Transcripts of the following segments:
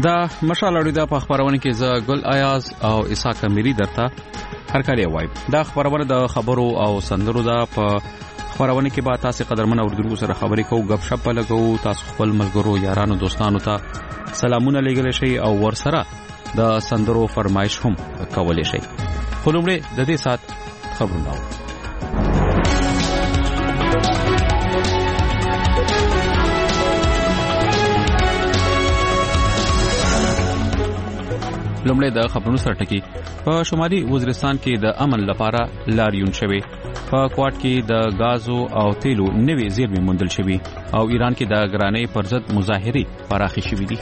دا مشال اړوي د خبرونه کې ز ګل ایاز او اسحاق اميري درته هر کله وایم دا خبرونه د خبرو او سندرو دا په خبرونه کې به تاسو قدرمن اوردونکو سره خبرې کوو غب شپ لګو تاسو خپل ملګرو یارانو دوستانو ته سلامونه لګول شي او ورسره د سندرو فرمایش هم کولای شي خو لومړی د دې سات خبرونه لومړی د خبرونو سره ټکی په شمالي وزیرستان کې د امن لپاره لاریون شوی په کوټ کې د غازو او تیلو نوې زیرمې موندل شوی او ایران کې د ګرانۍ پر ضد مظاهرې پراخې شوې دي.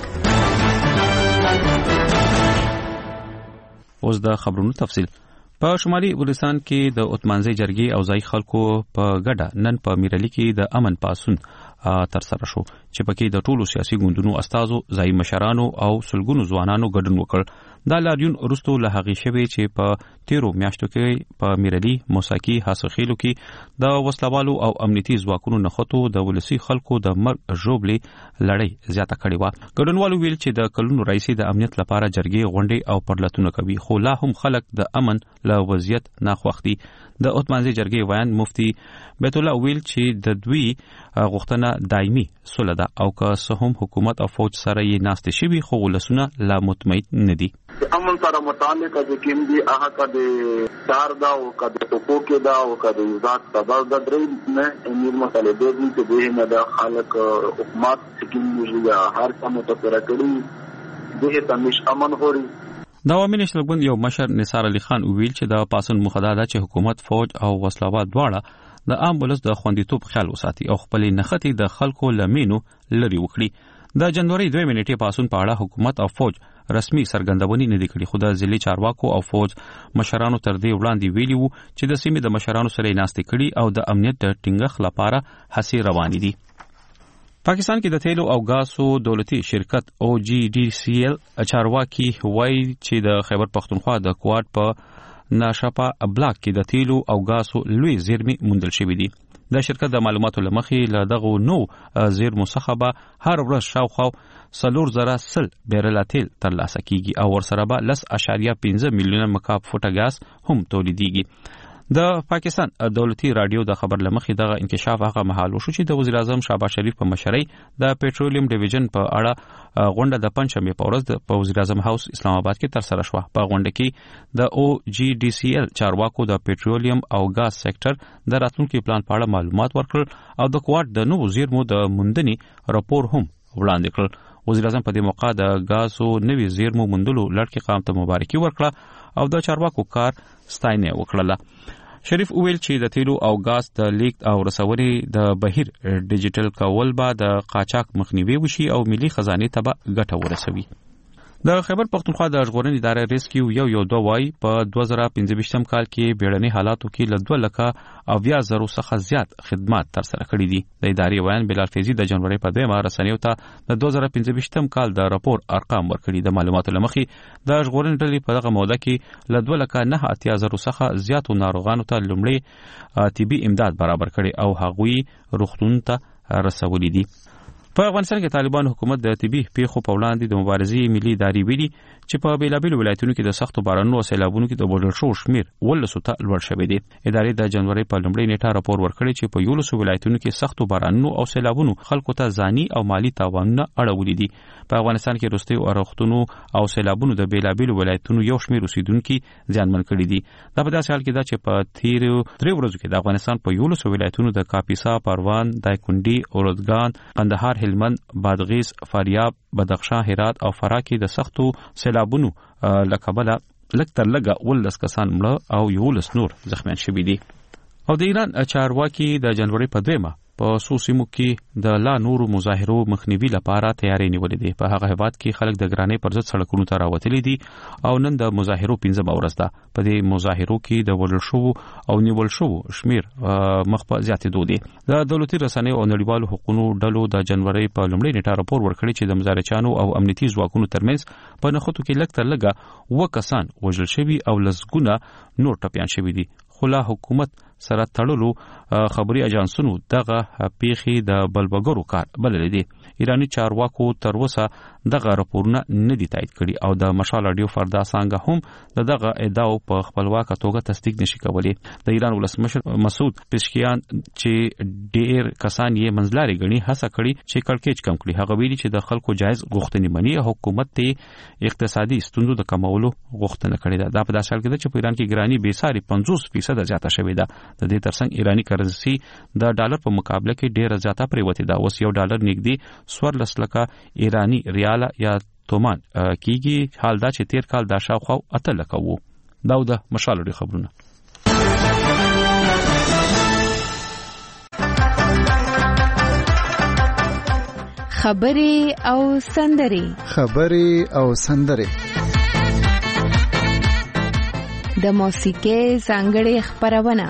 اوس د خبرونو تفصیل. په شمالي وزیرستان کې د عثمانزي جرګې او ځای خلکو په ګډه نن په میرالي کې د امن پاسون تر سره شو چې پکې د ټولو سیاسي ګوندونو استادو ځای مشرانو او سلګونو ځوانانو ګډون وکړ. دا لاریون وروسته له هغې شوی چې په 13 میاشتو کې په میرالي موساکي حاصلخیلو کې د وسلوالو او امنیتي ځواکونو نخښتو د ولسی خلکو د مرګ ژوبلې لړۍ زیاته کړې و. ګډونوالو ویل چې د کلونو راځي د امنیت لپاره جرګې غونډې او پرلتونه کوي خو لا هم خلک د امن له وضعیت ناخوښ دي. د عثمانزي جرګې ویان مفتي بیت الله ویل چې د دوی غوښتنه دایمي صلح ده او که څه هم حکومت او فوج سره یې ناستې شوي خو ولسونه لا مطمئن نه دي. امن سره متعلق د کوم دي هغه کده دار دا او کده ټکو کې دا او کده ذات تبر د درې نه امیر مطالبه دي چې به نه د خلک حکومت سکیم یا هر کومه تفره کړي دغه تمش امن غوري. د عوامي نېشنل ګوند یو مشر نثار علي خان ویل چې د پاسون مخدا ده چې حکومت فوج او وسلوال دواړه د عام ولس د خوندیتوب خیال وساتي او خپل نخښتي د خلکو لمینو لري وکړي. د جنوري 2 نیټې پاسون په اړه حکومت او فوج رسمي سرګندونې نه دي کړې خو د ضلعي چارواکو او فوج مشرانو تر دې وړاندې ویلي وو چې د سیمې د مشرانو سره ناستې کړي او د امنیت د ټینګښت لپاره هڅې روانې دي. پاکستان کې د تیلو او غازو دولتي شرکت OGDCL چارواکي وایي چې د خیبر پختونخوا د کوټ په ناشپا بلاک کې د تیلو او غازو لوی زیرمې موندل شوې دي. د شرکت د معلوماتو لمخې له دغه نو زیرمو څخه به هر ورځ شاوخوا 4,000 بیرل تیل ترلاسه کیږي او ورسره به 10.15 میلیونه مکعب فوټه غاز هم تولیدېږي. د پاکستان دولتي رادیو د خبر لمخې دغه انکشاف هغه مهال وشو چې د وزیر اعظم شهباز شریف په مشرۍ د پېټرولیم ډیویژن په اړه غونډه د پنځشنبه په ورځ په وزیر اعظم هاوس اسلام آباد کې تر سره شوه. په غونډه کې د OGDCL چارواکو د پېټرولیم او غاز سېکټر د راتلونکي پلان په اړه معلومات ورکړل او د کوټ د نوو زیرمو د موندنې راپور هم وړاندې کړل. وزیر اعظم په دې موقع د غازو نوي زیرمو موندلو لړکې قام ته مبارکي ورکړه او د چارواکو کار ستاینه وکړه. شریف ویل چې د تیلو او غاز د لیک او رسوري د بهیر ډیجیټل کول به د قاچاق مخنیوي وشي او ملي خزانه ته به ګټه ورسوي. د خیبر پختونخوا د ژغورنې ادارې ریسکیو یو دوای په 2015 کال کې بیړني حالاتو کې له 2,000 څخه زیات خدمات تر سره کړي دي. د ادارې ویان بلال فیضی د جنوري په 2 رسنیو ته د 2015 کال د راپور ارقام ورکړي. د معلوماتو لمخې د ژغورنې ډلې په دغه موده کې له 2,980,000 څخه زیاتو ناروغانو ته لومړی طبي امداد برابر کړي او هغوی روغتون ته رسولي دي. په افغانستان کې طالبان حکومت د طبي پیښو په وړاندې د مبارزې ملي ادارې ویلي چې په بیلابیلو ولایتونو کې د سختو بارانونو او سیلابونو کې د وژل شوو شمیر 1300 ته لوړ شوی دی. ادارې د جنوري په لومړۍ نیټه راپور ورکړی چې په 1100 ولایتونو کې سختو بارانونو او سیلابونو خلکو ته ځاني او مالی تاوانونه اړولي دي. په افغانستان کې وروستي اورښتونو او سیلابونو د بیلابیلو ولایتونو یو شمیر اوسیدونکو ځانمن کړي دي. دا په داسې حال کې ده چې په تیرو 3 ورځو کې د افغانستان په 1100 ولایتونو د کاپیسا، پروان، دایکنډي، اورودګان، قندهار، هلمند، بادغیس، فاریاب، بدخشان، هرات او فراه کې د سختو سیلابونو لکبله لږ تر لږه 19 کسان مړه او 11 نور زخمیان شوي دي. او د ایران چارواکي د جنوري په 2 په سوسیمو کې د لا نورو مظاهرو مخنیوي لپاره تیاری نیولې دي. په هغه هیواد کې خلک د ګرانۍ پر ضد سړکونو ته راوتلي دي او نن د مظاهرو 15 ورځ ده. په دې مظاهرو کې د وژل شوو او نیول شوو شمیر مخ په زیاتېدو دي. د دولتي رسنیو او نړیوالو حقوقو ډلو د جنوري په لومړۍ نیټه راپور ورکړی چې د مظاهرچیانو او امنیتي ځواکونو ترمنځ په نښتو کې لږ تر لږه 2 کسان وژل شوي او لسګونه نور ټپيان شوي دي. خو لا حکومت سره تړلو خبري اژانسونو دغه پیښې د بلبګرو کار بللې دي. ایرانی چارواکو تر اوسه دغه راپورونه نه دي تایید کړي او د مشال رادیو فردا څنګه هم دغه ادعا په خپلواک توګه تصدیق نشي کولای. د ایران ولسمشر مسعود پزشکیان چې ډیر کسان یې منځلاري غني هڅه کړي چې کړکېچ کم کړي. هغه ویلي چې د خلکو جایز غوښتنې مني او حکومت ته اقتصادي ستونزو د کمولو غوښتنه کړې ده. دا په داسې حال کې ده چې په ایران کې ګرانی به ساري 50% زیاته شوې ده. د دې ترڅنګ ایرانی کرنسي د ډالر په مقابله کې ډیره زیاته پریوتی ده. اوس یو ډالر نږدې 14 لکه ایرانی ریال یا تومان کیږي. حال دا چې تیر کال دا شاوخوا 8 لکه وو. دا د مشال لري خبرونه. خبرې او سندرې د موسیقۍ ځانګړې خبرونه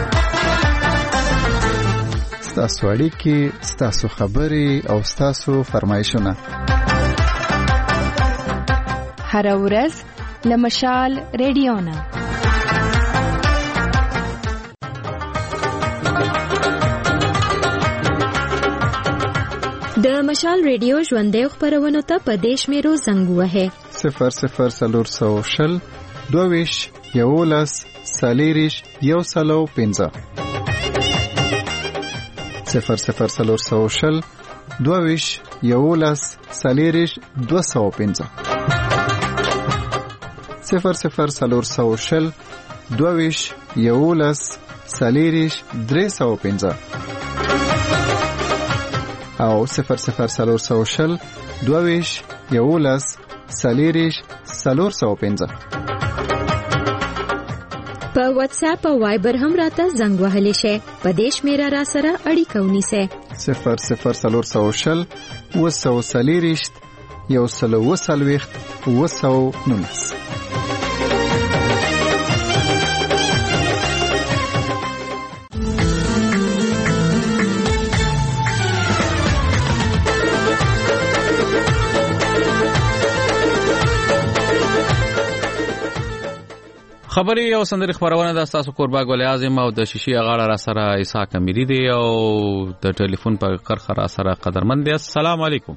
ستاسو اړیکې، ستاسو خبرې او ستاسو فرمایشونه هر ورځ له مشال ریډیو نه. د مشال ریډیو ژوندۍ خبرونه ته په دیش میرو زنګ وهه 0040 22 11 سالیریش یو سلو 15 0040 22 11 سالیریش 215 0040 22 11 سالیریش 315 او 0040 22 11 سالیریش 415. په واتس اپ او وایبر هم راته زنګ وهلی شي. په دیش میرا را سره اړیکه ونیسه 0040 وسو سالیریش یو سلو وسلويخت وسو نونس. خبري او سندري خبرونه د تاسو قربا ګل اعظم او د شیشي غاړه را سره عیسی کمیری دی او د ټلیفون په قرخه را سره قدرمن دی. السلام علیکم.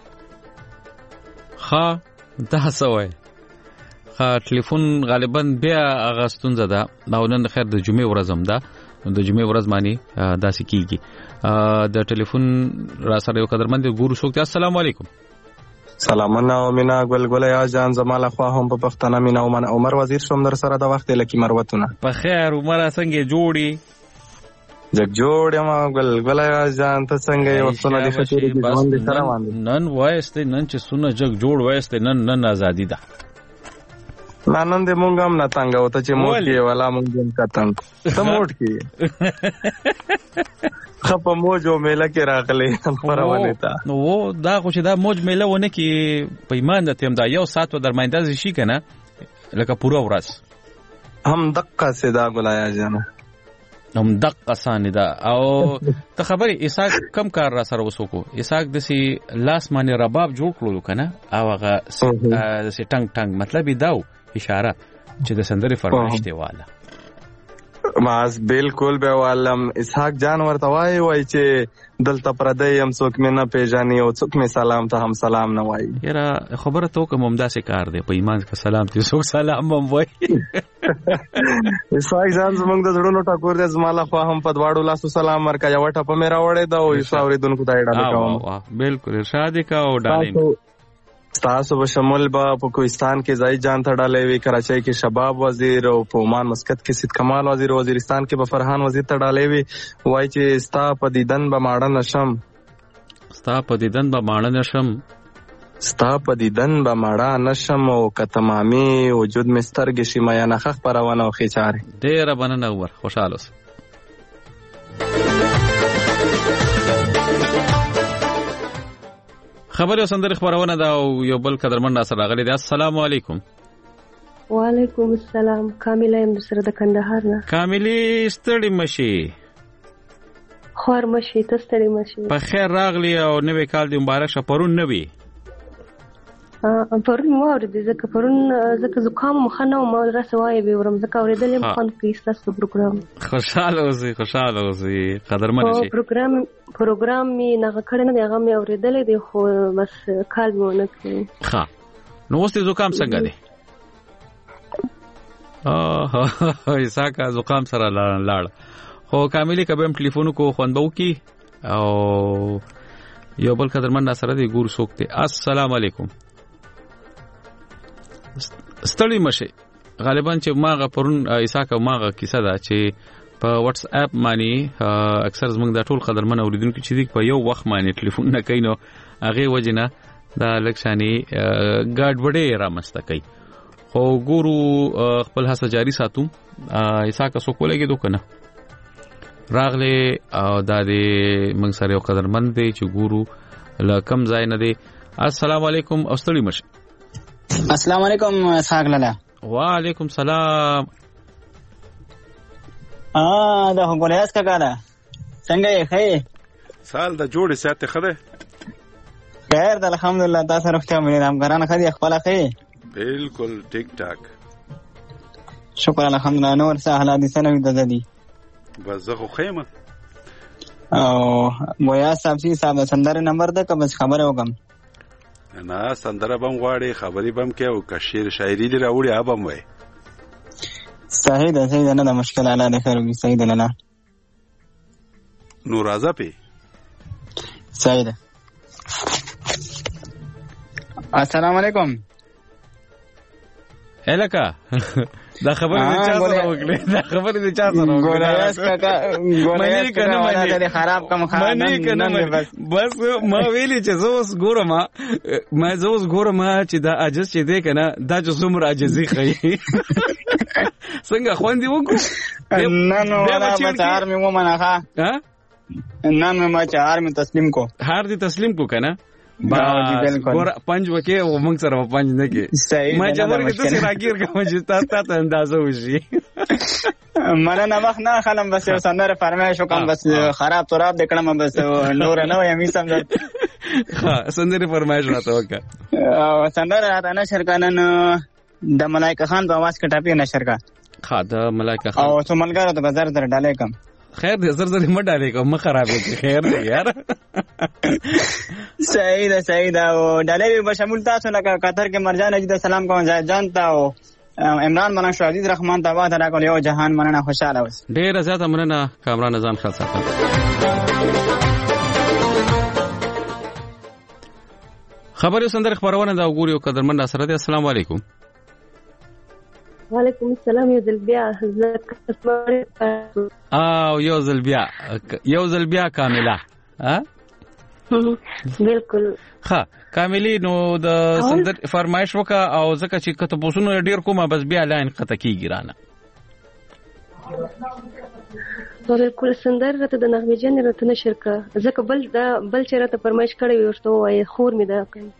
ها دا سوې ټلیفون غالبا بیا اغاستون زده دا نن خیر د جمعې ورځم ده. د جمعې ورځ باندې داسې کیږي. د ټلیفون را سره یو قدرمن دی ګورو شوک. السلام علیکم. سلامونه او مینا ګلګل یا جان زماله خو هم په پښتنه مینا او من عمر وزیر شوم در سره د وخت لکه مروتونه په خیر عمر څنګه جوړي جگ جوړ ما ګلګل یا جان ته څنګه یو څونه د فکر دي ځوان دي سره باندې نن وایسته نن چې سونه جگ جوړ وایسته نن ازادي ده نن دې مونږ هم نه تنګ او ته چې موټ کې والا مونږ هم کتن ته موټ کې خپه موجو میله کې راغلي پرونه تا نو دا خو چې دا موج میله ونه کې پیمان د تیم دا یو سات و درماینده شي کنه لکه پوره ورځ هم دقه سدا ګلایا جنا هم دقه ساندا او ته خبري اساق کم کار را سره وسوکو اساق دسي لاس باندې رباب جوړ کړو کنه او هغه سي ټنګ ټنګ مطلب داو اشاره چې د سندري فرمایش دی والا ماس بالکل به والم اسحاق جان ورته وای چې دلته پردې هم څوک مې نه پیژني او څوک مې سلام ته هم سلام نه وای. یاره خبره تو کوم همداسې کار دی په ایمان کې سلام ته څوک سلام هم وای. اسحاق جان زمونږ د زړونو ټکور دې زماله خو هم په دواړو لاسو سلام ورکا یو ټپ مې راوړې دا او ایساوریدونکو ته اډاله کوم. بالکل ارشاد کا او ډالین تاسو به شمول با په کوهستان کې ځای جان ته ډالې وی کراچۍ کې شباب وزیر او په عمان مسقط کې سید کمال وزیر وزیرستان کې به فرحان وزیر ته ډالې وی وای چې ستا په دیدن به ماړه نشم ستا په دیدن به ماړه نشم او کتمامي وجود مسترګ شي میا نه خخ پرونه او خيچاره ډېر بننه ور خوشاله اوسه. خبر سندري خبرونه دا یو بل قدرمن سره غلي دي. السلام علیکم. وعلیکم السلام. کامله ام سره د کندهار نه. کاملی ستړي مشي خور مشي ته ستړي مشي. په خیر راغلی او نوې کال دی مبارک شه. پرون نوې پرون مو اورېدې ځکه زکام مخه نه وم رسوایې به ورم ځکه اورېدلې مو خوند کوي ستاسو پروګرام. خوشاله اوسئ قدرمن شئ. پروګرام مې نغه کړی نه دی هغه مې اورېدلی دی خو بس کال مې ونه کړی. ښه نو اوس دې زکام څنګه دی؟ اساکه زکام سره لاړ خو کاملي کبه هم ټلیفون کو خوند به وکي او یو بل قدرمن سره دی ګور څوک دی. السلام علیکم. ستړي مشه غالبا چې ماغه پرون اساکه ماغه کیسه ده چې په واتس اپ باندې اکثر زمونږ د ټول قدرمن اوریدونکو چې دی په یو وخت باندې ټلیفون نه کوي نو هغه وجنه دا لکشاني ګډوډي رامسته کوي خو ګورو خپل هڅه جاری ساتو. اساکه سو کولګي دوکنه راغله او د موږ سره یو قدرمن دی چې ګورو لکم ځای نه دی. السلام علیکم او ستړي مشه. السلام علیکم اسحاق لالا. وعلیکم سلام. دا هم ګولیاس کا کنه څنګه یې خې سال د جوړې ساتي خره خیر د الحمدلله تاسو روغتیا مې نام ګرانه خدي خپل خې بالکل ټیک ټاک شکر الحمدلله. نور څه حالات دي څنګه دي؟ بس زه خو خیمه او مویا صاحب سندره نمبر ده که بس خبره وکم؟ نه سندره بم غواړي خبري بم کې او کشیر شاعري دی راوړي ابم وای. صحیح ده نه د مشکل اعلی ده خیر وي. صحیح ده لاله نور راځه پی. صحیح ده. السلام علیکم. الکا دا خبره دې چا سره وکړه؟ دا خبره دې چا سره وکړه؟ ګولیاس کاکا ګولیاس خراب کم خانه بس ما ویلي چې زوس ګورم چې دا عجز چې دی کنه دا چې څومره عجزي خي څنګه خوندې وکړو. نن ولا بچار مې ومنه ها نن ما چار مې تسلیم کو هار دې تسلیم کو کنه ګور پنځ وکي او موږ سره پنځ نه کې ما جوړ کې تاسو راګیر کوم چې تاسو اندازه وشي مننه وخت نه خلم بس سندره فرمایش وکم بس خراب تراب دکړم بس نور نه وې سمجھ ها سندره فرمایش راته وکړه او سندره راته نه شرکانن د ملائکه خان په आवाज کې ټاپی نشر کا ها د ملائکه خان او څو ملګرو ته بازار در ډالې کم خیر دې زر مړ ډالې کوم خرابې کې خیر دې یار. صحیح ده او ډالې به شامل تاسو لکه قطر کې مرجان اجد سلام کوم ځای جانتا او عمران منان شو عزیز رحمان ته واده راکول یو جهان مننه خوشاله اوس. ډېر زیاته مننه کامران نظام خاص ساتل. خبري سندر خبرونه دا وګوري او قدرمن سره دي. السلام علیکم. وعلیکم السلام. یو ځل بیا کامله بالکل ها کاملی نو د سندر فرمایش وکا او زکه چې کته پوسونو ډیر کومه بس بیا لاین قطه کیږي رانه بالکل سندر راته د نغمه جن راته نشر کا زکه بل چې راته فرمایش کړی ورته وای خور می دا کوي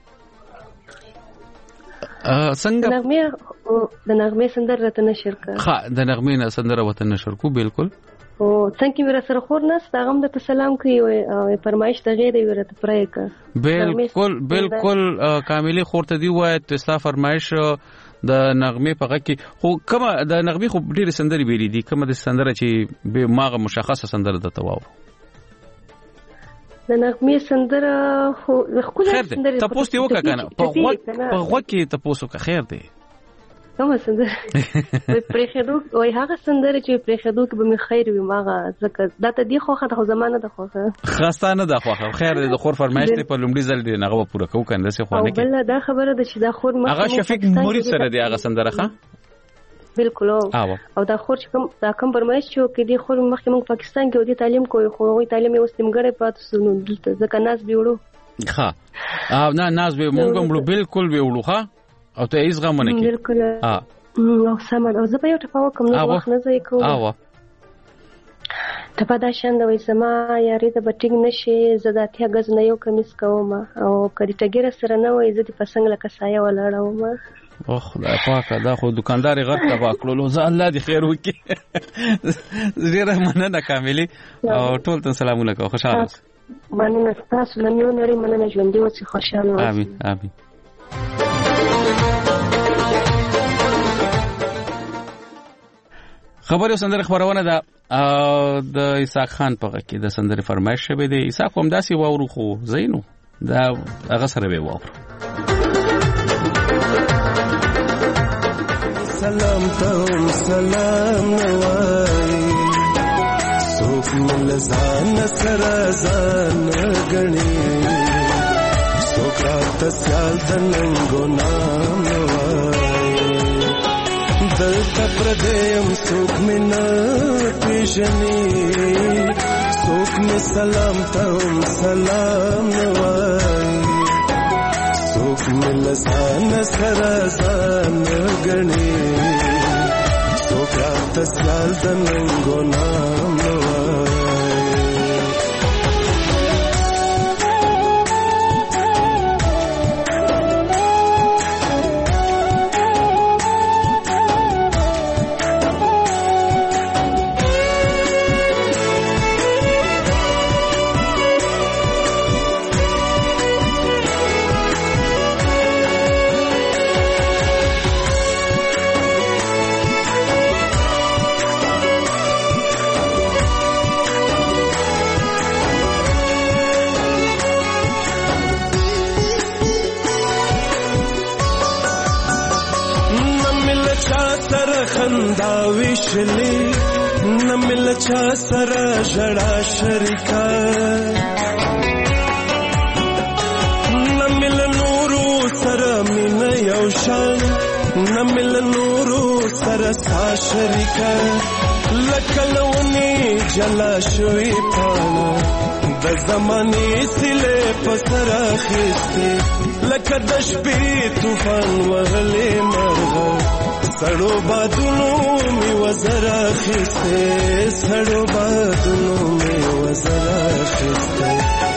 څنګه د نغمه سندر راته نشر کا ها د نغمه سندر وته نشر کو بالکل او څنګه میرا سره خور نس دا غم د سلام کوي او فرمایش ته غیر ورته پرای کا بالکل کاملی خور ته دی وای ته فرمایش د نغمه په غږ کې خو کومه د نغمه خو ډیره سندري بیری دي کومه د سندره چې به ماغه مشخصه سندره د تواو د نغمه سندره خو سندره تاسو ته وکړه کنه په غوږ کې تاسو کا خیر دی کومه سندره پرېخدو وای هغه سندره چې پرېخدو کې به می خیر وي ماغه زکه دا ته دی خوخه د زمانه د خوخه خاصانه د خوخه خیر د خور فرمایش ته په لومړي ځل دی نغه پوره کو کنده سه خوانه کې بل دا خبره ده چې دا خور مخ هغه شفیق مرید سره دی هغه سندره ښه بالکل او دا خور چې کوم دا کم فرمایش چې کې دی خور مخکې موږ پاکستان کې ودی تعلیم کوی خو وی تعلیم یې وسلمګړې پاتې سونو دلته ځکه ناس بیوړو ښه او نه ناس به موږ هم بالکل بیوړو ښه او ته هیڅ غم نه کې بالکل او سمه او زه په یو ټپه وکم نو وخت نه ځای کوم ټپه دا شند وای سما یاري ته بټینګ نشي زداتیا غز نه یو کمیس کوم او کړي ټګره سره نه وای زه دې پسنګ لکه سایه ولاړم او خدای پاک دا خو دکاندار غټ تبا کړلو زه الله دې خیر وکي ډیره مننه کاملی او ټول ته سلامونه کوم خوشاله مننه تاسو نن یو نری مننه ژوند دې وڅ خوشاله امين خبر او سندره خبرونه ده د اسحاق خان په کې د سندره فرمایش شوه د اسحاق هم داسي وورو خو زینو دا هغه سره به وورو سلام ته سلام نوای سوک مل ځان سره ځان غني سوک رات سیال د ننګو نام نوای دلته پردیم سوک منا پیژني سوک می سلام ته سلام نوای سوک مل ځان سره ځان غني سوک رات سیال د ننګو نام نوای ویشلی نمل چا سره جڑا شریکا نمل نورو سره مین یوشان نمل نورو سره سا شریکا لکلونی جلا شوی پانا د زمانی سله پسرا خسته لکه د شپې طوفان وغلی مرغه سړو بادونو می وزرا خسته سړو بادونو می وزرا خسته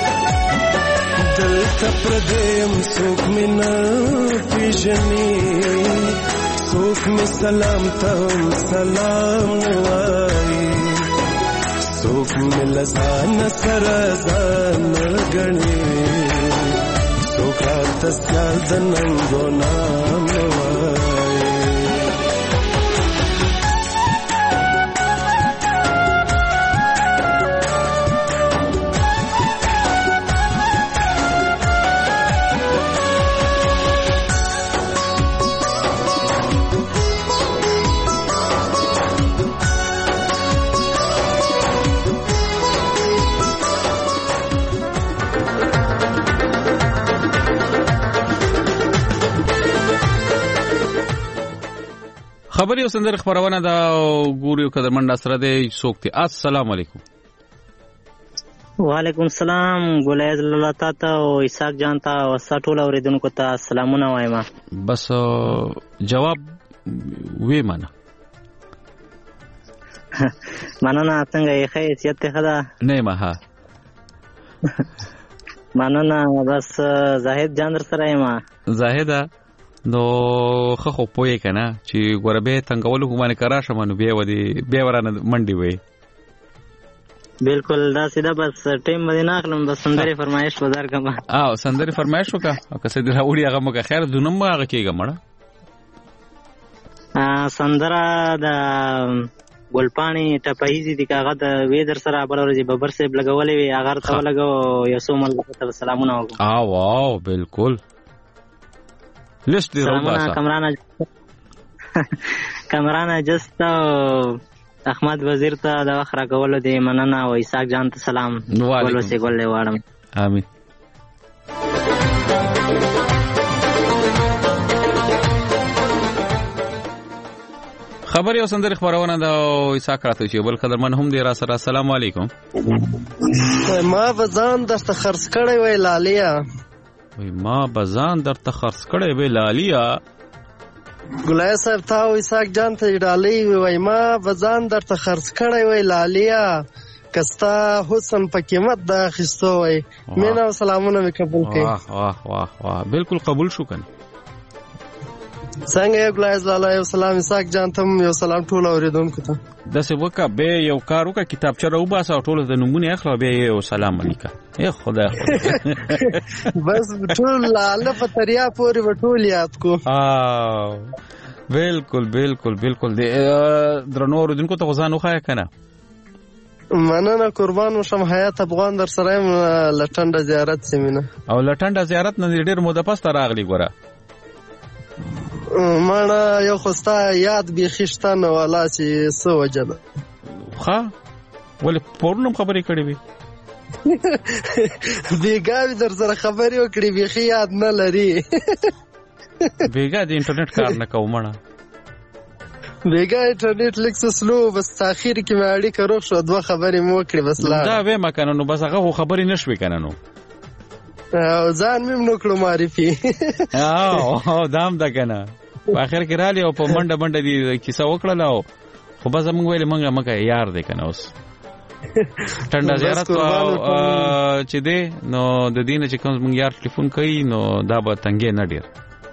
دلته پردیم سوک مینا پیژني سوک می سلام ته سلام وای سوک می لسان سره ځان غني سوک رات سیال د ننګو نام وای خبري او سندره خبرونه دا ګوريو قدرمن سره دی سوکتي السلام علیکم وعلیکم السلام ګولایز الله تاته او اسحاق جان ته او سټول اوریدونکو ته سلامونه وایم بس جواب وې منه مننه څنګه یې حیثیت ته خدا نه ما ها مننه بس زاهد جان در سره یم زاهد نو خو پوهې کنه چې ګوربه څنګهولو باندې کرا شمنو به ودی به ورانه منډي وي بالکل دا سیده بس ټیم باندې ناخلم بس سندري فرمایش بازار کما سندري فرمایش وکا او که څه دی راوړي هغه مګه خیر دونم هغه کېګه مړه سندره د ګلپانی ټپایزي دی کاغه د ویدر سره برورځي ببر سیب لګولې وی هغه ته لګو یسو مل ته سلامونه وکړه واو بالکل لست دی روباسا کمران جست احمد وزیر ته د اخره کول دی مننه او اسحاق جان ته سلام ولوسې ګولې واړم امين خبري او سندري خبرونه دا اسحاق راته چې بل قدرمن هم دی را سره السلام علیکم ما وزان درته خرڅ کړی وای لالیا وای ما بزان درته خرڅ کړی وای لالیا ګلای صاحب تاسو اسحاق جان ته ډالۍ وای ما وزان درته خرڅ کړی وای لالیا کستا حسن په قیمت دا خستو وای مینا سلامونه قبول کړئ واه واه واه واه بالکل قبول شو کنه څنګه یو ګلای زاله یو سلام اسحاق جان ته یو سلام ټول اوریدونکو ته داسې وکړه به یو کار وکړه کتابچه راوباسه او ټول د نمونه اخلو به یو سلام علیکم ای خدای بس ټول لاله په تریا پورې وټول یاد کو بالکل بالکل بالکل درنو اوریدونکو ته ځان وخایه کنه. مننه قربان وشم. حیات افغان در سره یم لټنډه زیارت سیمینه. او لټنډه زیارت نه ډېر موده پس راغلی ګوره. مانا یو خوستا یاد بیخي شته نه والا چې څه وجه ده. ښه ولې پرونم خبرې کړې وې؟ بیګا در سره خبرې وکړې بیخي یاد نه لري. بیګا د انټرنیټ کار نه کوم مړه. بیګا انټرنیټ لیک سلو بس تاخير کې مې اړیکه روغ شو 2 خبرې مو وکړې بس لا. دا به مکنه نو بس هغه خبرې نشوي کنه نو. ځان مې نو کړو معرفي. او دام دا کنه. په اخر کې رالی او په منډه منډه دي کیسه وکړه لاو. خو بس موږ ویل مونږه یار دی کنه اوس. ټنډه زیارت چې دی نو د دینه چې کوم مونږ یار ټلیفون کوي نو دا به تنګې نه ډیر.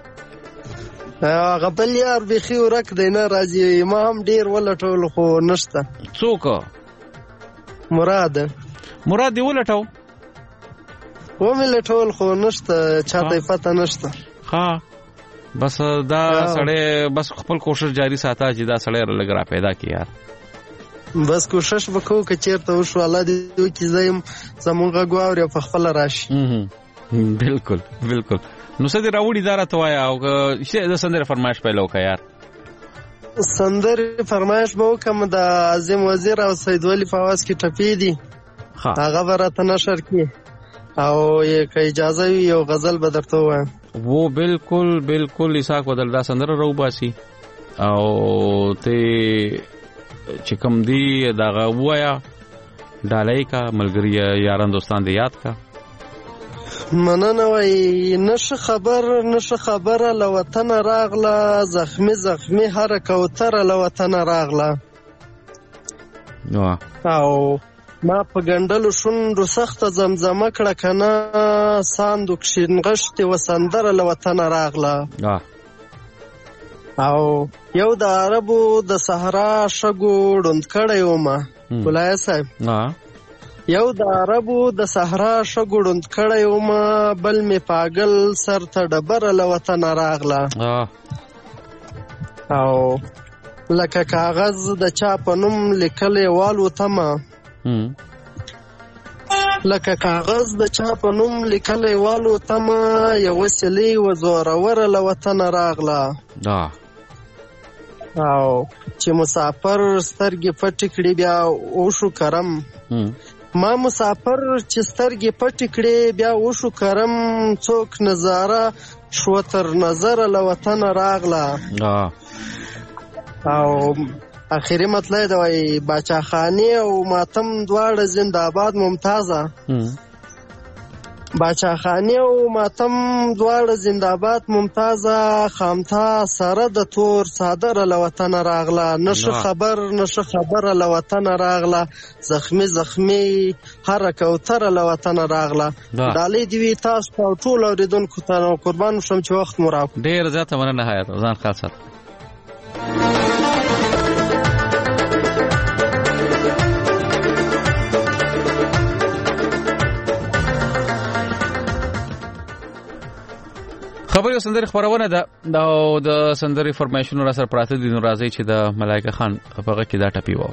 هغه بل یار بیخي ورک دی نه راځي. ما هم ډیر ولټول خو نشته. څوک؟ مراد دی ولټاو. و مې لټول خو نشته چاته پته نشته. ها بس دا سړی بس خپل کوشش جاری ساته چې دا سړی لګ را پیدا کی یار. بس کوشش وکړو که چیرته وشو الله دې وکړي زم زمونږ غواړي په خپل راشي. بالکل بالکل. نو څه دې راوړي دا راته وایه او څه د سندره فرمایش پیلو کا یار؟ سندره فرمایش به وکم د عظیم وزیر او سید ولی په आवाज کې ټپې دي. هغه ورته نشر کی او یک اجازه وي یو غزل به درته وایم. وہ بالکل بالکل اساق بدل دا سندره رو باسي او ته چې کوم دی دا وایا ډالای کا ملګری یاران دوستان دې یاد کا. مننه وای نشه خبر له وطن راغله زخمی هر کوتر له وطن راغله. او ما په ګندلو شونډو سخته زمزمه کړه کنه ساندو کښین غشتې وسندره له وطن راغله. او یو د عربو د صحرا شګو ړوند کړی ومه ګلای صاحب. یو د عربو د صحرا شګو ړوند کړی ومه بل مې پاگل سر ته ډبره له وطن راغله. او لکه کاغذ د چا په نوم لیکلی والوتمه لکه کاغذ د چا په نوم لیکلی والوتمه یوه سیلۍ و زوروره له وطن راغله. او چې مسافر سترګې پټې کړې بیا وشو کرم. ما مسافر چې سترګې پټې کړې بیا وشو کرم څوک نظاره شو تر نظره له وطن راغله. او اخیری مطلب دا وای باچا خانی او ماتم دواړه زنده‌باد ممتازه. باچا خانی او ماتم دواړه زنده‌باد ممتازه خامتا سره د تور صادر له وطن راغله. نشه خبر له وطن راغله زخمی هر کوتر له وطن راغله. ډالۍ دی تاسو ټول اوریدونکو ته قربان شم چې وخت مو راکړ. ډیر زیاته مننه حیات ځان خاص سات. خبري سندري خبرونه ده د سندري فرمایشونو را سره پراته دي. نو راځي چې د ملائکه خان هغه کې دا ټپی وو.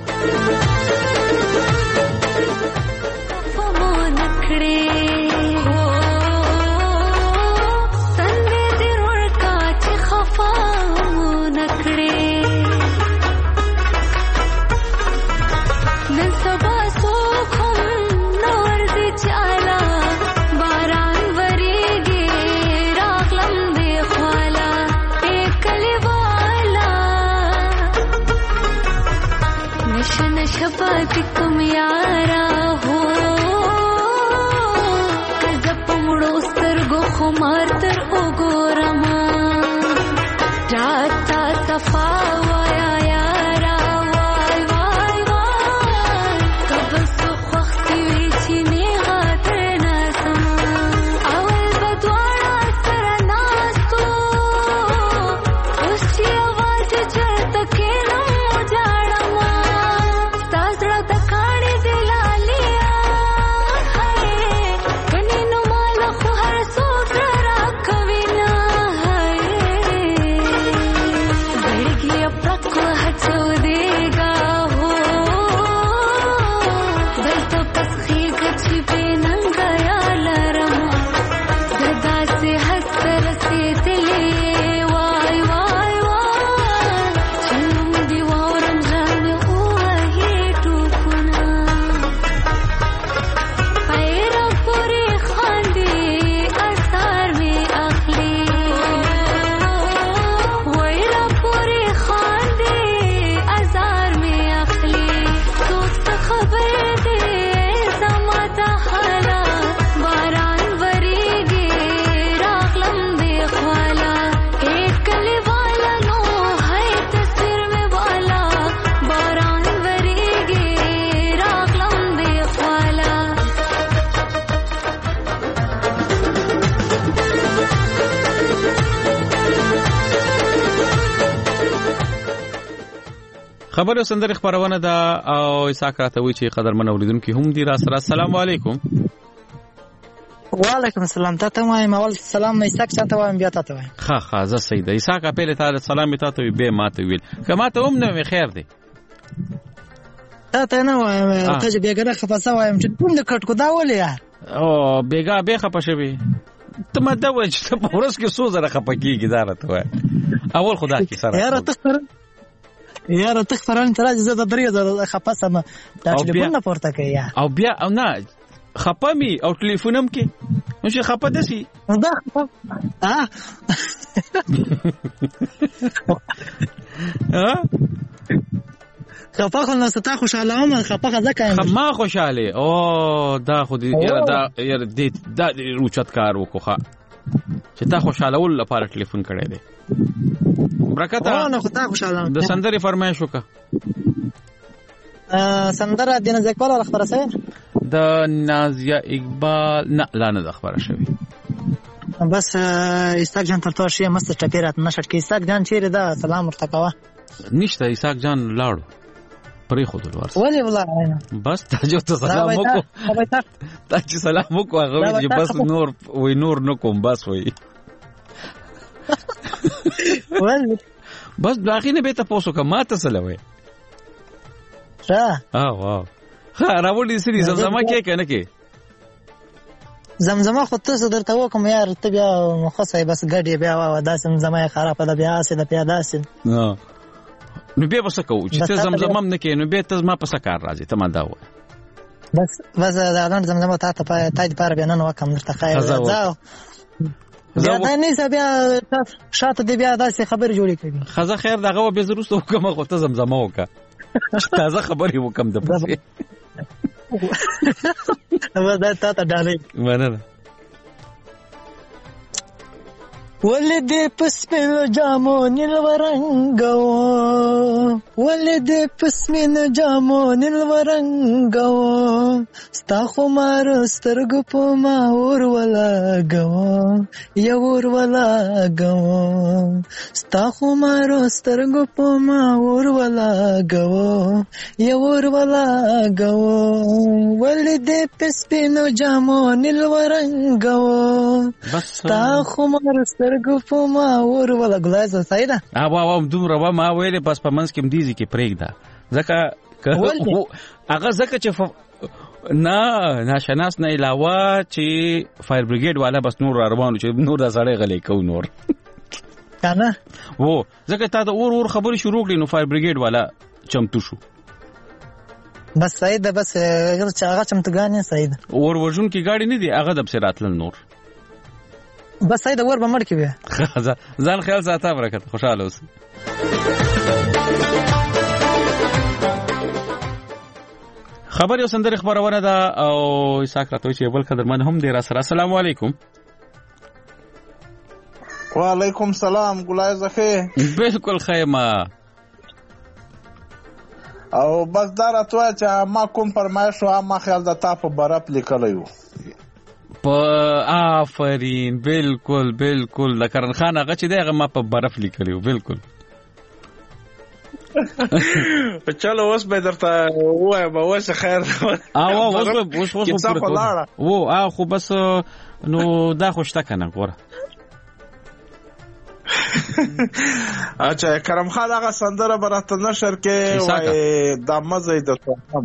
तुम यारा हो जब मुड़ो स्तरगो खुमार तर उगोरमा राता सफा वाया यारा वाय वाय वाय कब सुखती विचिने गातर नसमा अवल बद्वाड़ा सरनास्तो उसकी आवाज चढ़ तके न जाड़मा साजड़ा दखाने दिलाले خبرو سندري خبرونه دا او اساک راته وی چې قدرمن اوریدونکو هم دي را سره. السلام علیکم. وعلیکم السلام. تاسو وایم اول سلام اساک چاته وایم بیا تاسو وایم. ها زه سید اساک په لته سلام تاسو به ماته ویل کما ته هم نه خیر دی. ته نه وایم ته بیګره خپاسه وایم چې کوم د کټ کو دا ولې یار. او بیګا به خپشه ته مده و چې ته په ورځ کې څو زره خپکیږي دا راته وای. اول خدا کې سره یاره تخفران تراځي زه د 3000 خپاسم دا ټلیفون نه پورته کوي او بیا او نه خپمي او ټلیفونم کې نو چې خپه دسي دا خپه خو نه ستا خوشاله هم خپه ځکه ما خوشاله او دا خو دې یاره دې دا روچت کار وکړه چې تا خوشاله ول لپاره ټلیفون کړی دی. برکت نه خو تا خوشاله د سندري فرمایش وکړه. سندره د نازیه اقبال خبره سره د نازیه اقبال نه لا نه خبره شوی. بس اساک جان تر شي مست ټکرات نشټ کې اساک جان چیرې دا سلام ورته کاوه نشته. اساک جان لاړو پرې خو دل ورس ولې والله بس ته جو ته سلام وکړه ته چې سلام وکړه هغه چې بس نور نو کوم بس وای ول بس داخینه به ته پوسو کا ماته سلوي واو راوړې سری زمزمه کې کنه کې زمزمه خو ته درته وکم یار ته بیا مخصه بس ګډي بیا وا دا زمزمه خراب ده بیا سي د پیاداسي نو بیا وسه کو چې ته زمزمه نه کې نو بیا ته ما په سکار راځي ته ما دا و بس دا نن زمزمه ته په تاج بار بیا نن وکم درته خیر زاو بیا دا نه بیا شاته دی بیا داسې خبر جوړی کړي خزه خیر دغه به ضرورت وکم خو ته زمزمه وکا تازه خبرې وکم د پسې دا ته ډالې مننه. ولدي پسمنو جامو نلورنګو ولدي پسمنو جامو نلورنګو ستا خو مار سترګو په ما ور ولاګو یا ور ولاګو ستا خو مار سترګو په ما ور ولاګو یا ور ولاګو ولدي پسمنو جامو نلورنګو ستا خو مار ګوفو ما ور ولا ګلازه سایدا او دومره ما ویلې بس په منځ کې مديزي کې پرېږده ځکه هغه ځکه چې ناشناس نه علاوه چې فایر بریګیډ والا بس نور روانو چې نور د سړی غلې کو نور کنه وو ځکه تا د اور خبرې شروع کړې نو فایر بریګیډ والا چمتو شو بس سایدا بس هغه چمتوګانې سایدا اور ورجون کې گاډي نه دي هغه د بصیراتل نور بس سایدا ور به مړ کې بیا ځان خیال ساته برکت خوشاله اوسه. خبر یو سندري خبرونه ده او اساک راته چې بل قدرمن هم دی را سره. السلام علیکم. وعلیکم سلام ګلای زخه بالکل خیمه او بس دا راته چې ما کوم فرمایش او ما خیال د تا په برپ لیکلایو آفرین بالکل لکرن خان هغه چې دغه ما په برف لیکلیو بالکل چلو اوس به درته وایم اوس خیر اوس وو خو بس نو دا خوشته کنه ګوره اچھا کرم خان هغه سندره برته نشر کې وای د مزه د تورخم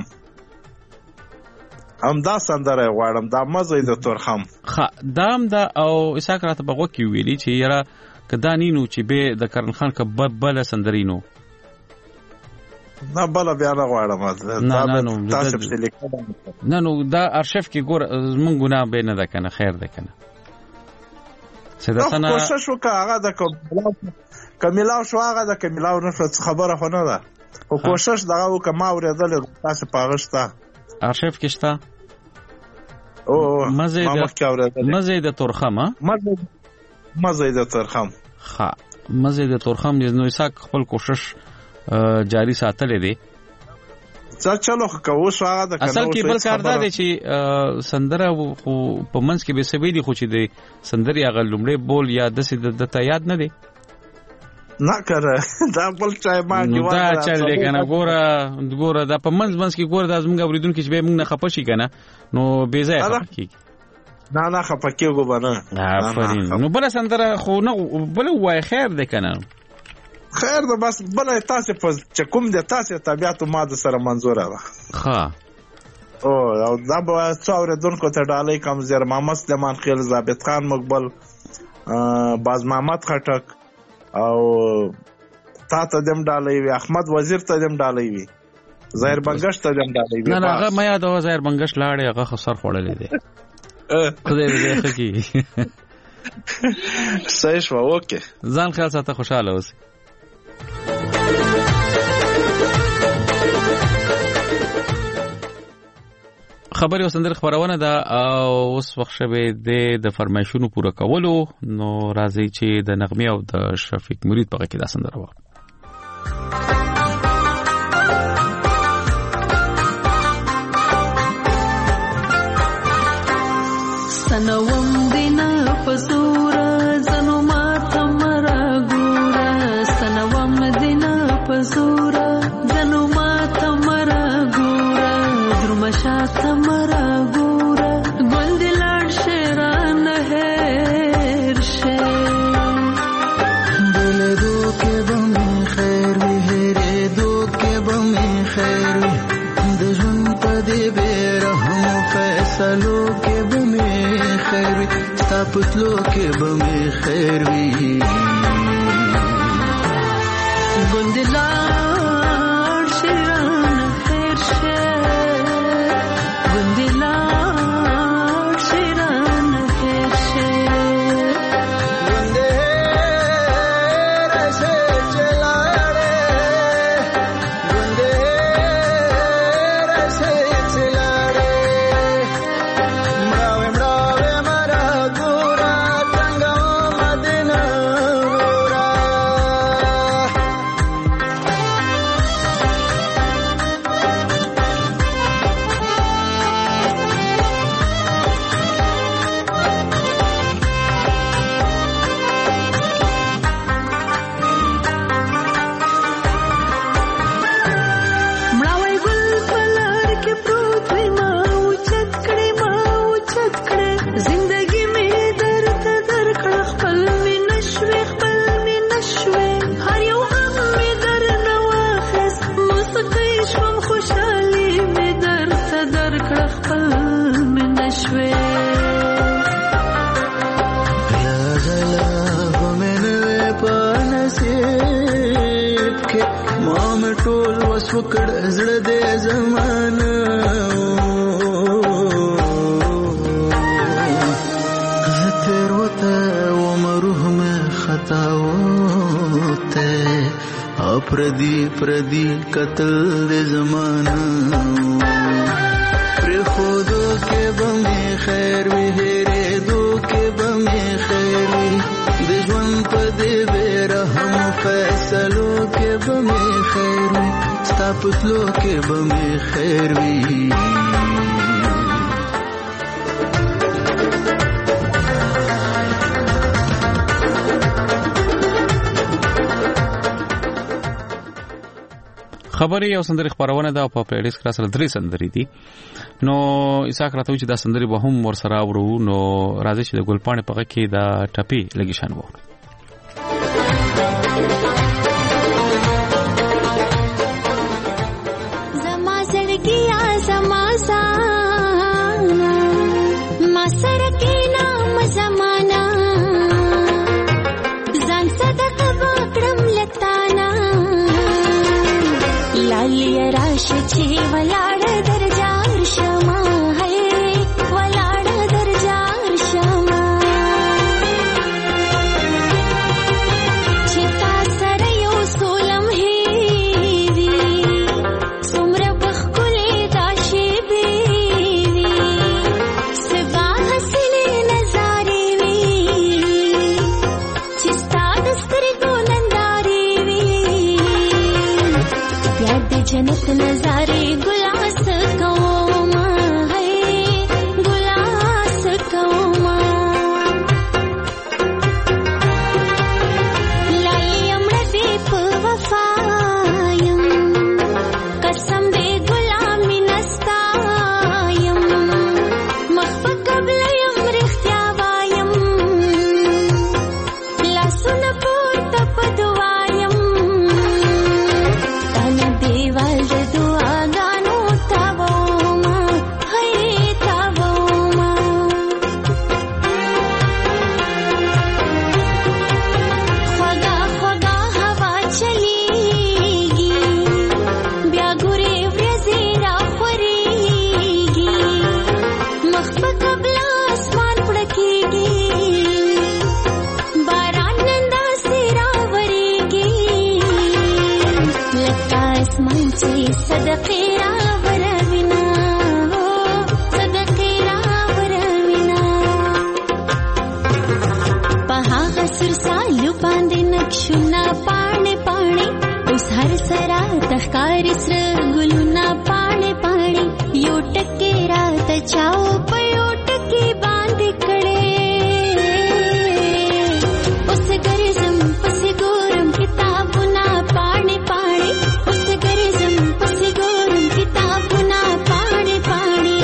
هم دا سندره غواړم د مزه د تورخم دام دا او اساک راته بغو کې ویلي چې یاره کدانینو چې به د کرم خان ک بل سندرینو نه بل بیا نه غواړم تاسو په لیکل نو دا ارشیف کې ګور مونږ ګناه به نه ده کنه خیر ده کنه سدتنا کوشش وکړه هغه د کمیلاو شو هغه د کمیلاو نه خبره خو نه ده او کوشش دغه وکړه ما اوریدل تاسو پاغشتا ارشیف کې شته او مزه د تورخم مزه د تورخم مزه د تورخم نو اساک خپل کوشش جاری ساتلې دي چلو کوو شو هغه د اصل کې بل کار دا دی چې سندره خو په منځ کې به سوي دي خو چې د سندري هغه لومړی بول یا د ته یاد نه دی نه کړه دا بل چای ما کې دا چل دی کنه ګوره دا په منځ کې ګوره د زمونږ اوریدونکو چې به موږ نه خپه شي کنه نو بې ځایه خپه کېږي نه خپه کېږو به نه آفرین نو بله سندره خو نه بله ووایه خیر دی که نه خیر ده بس بله تاسې په چې کوم دی تاسې طبیعت ما د سره منظوره ده ښه او دا به څو اورېدونکو ته ډالۍ کم زیر محمد سلیمان خیل ثابت خان مقبل باز محمد خټک او تا ته دم ډالۍ وي احمد وزیر ته دم ډالۍ وي ظاهر بنګش ته دم ډالۍ وي نه هغه ما یادوه ظاهر بنګش لاړې هغه خو سر خوړلی دی خدای دې ښه کړي صحیح شوه اوکې ځان خیال ساته خوشحاله اوسې خبرې او سندرې خپرونه ده او اوس وخت شوی دی د فرمایشونو پوره کولو نو راځئ چې د نغمې او د شفیق مرید په غږ کې دا سندره واورو سنوم دینا پزورا زنو ماتا مرا گورا سنوم دینا پزورا زنو ماتا مرا گورا درمشاتا مرا گورا گلدلان شیران هیر شیر دل دو کے بمی خیر وی ہیرے دو کے بمی خیر وی دجن پدی بے رحم فیصلو کے خیر وی ستا پتلو کې به مې خیر وی ګوندلار شیران خیر شیر ګوندلار شیران خیر شیر ګوندې راشي چلاړې ګوندې راشي چلاړې وکړ زړه دې زمانه تیر وته عمره مې خطا وته پردی قتل دې زمانه پر خودو کې بمې خیر وی هره دو کې بمې خیر وی د ژوند په دې رحم فیصلو کې بمې خیر وی ستا پتلو کې بمې خیر وی خبرې او سندرې خبرونه ده په پلیلیست کې سره درې سندرې دي نو اساک راته چې دا سندرې به هم ورسره اورو نو راځي چې د ګلپاڼې په غږ کې دا ټپي لګي شان وو زما زړګیا زما سانا ما سره کې نام زمانہ ځان صدقه وکړم لتانا لالی راش چې ولاړ درجار شما ہے ولاړ درجار شما چې تا سره یو سولم هېوي څومره بښکلې دا شېبې وي سبا حسینې نظارې وي چې ستا د سترګو نندارې وي پیار د جنت نظارې ګلاس کوما ہے ګلاس کوما لالی امړه اسمان چې صدقې راوروینا صدقې راوروینا په هغه سرسالو باندې نقشونه پاڼې پاڼې اوس هر سرا تخکاري سره ګلونه پاڼې پاڼې یو ټکي راته چاو په یو ټکي باندې کړې اوس ګرځم پسې ګورم کتابونه پاڼې پاڼې اوس ګرځم پسې ګورم کتابونه پاڼې پاڼې